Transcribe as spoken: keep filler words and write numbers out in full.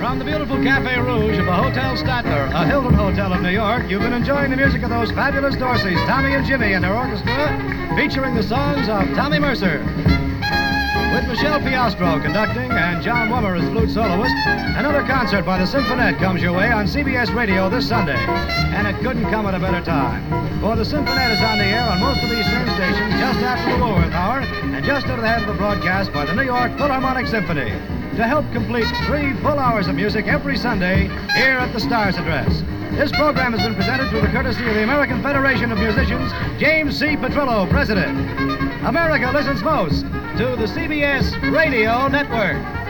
From the beautiful Cafe Rouge of the Hotel Statler, a Hilton Hotel of New York, you've been enjoying the music of those fabulous Dorseys, Tommy and Jimmy and their orchestra, featuring the songs of Tommy Mercer. With Michelle Piastro conducting and John Wummer as flute soloist, another concert by the Symphonette comes your way on C B S Radio this Sunday. And it couldn't come at a better time. For the Symphonette is on the air on most of these same stations just after the Woolworth Hour and just at the head of the broadcast by the New York Philharmonic Symphony, to help complete three full hours of music every Sunday here at the Stars Address. This program has been presented through the courtesy of the American Federation of Musicians, James C. Petrillo, President. America listens most to the C B S Radio Network.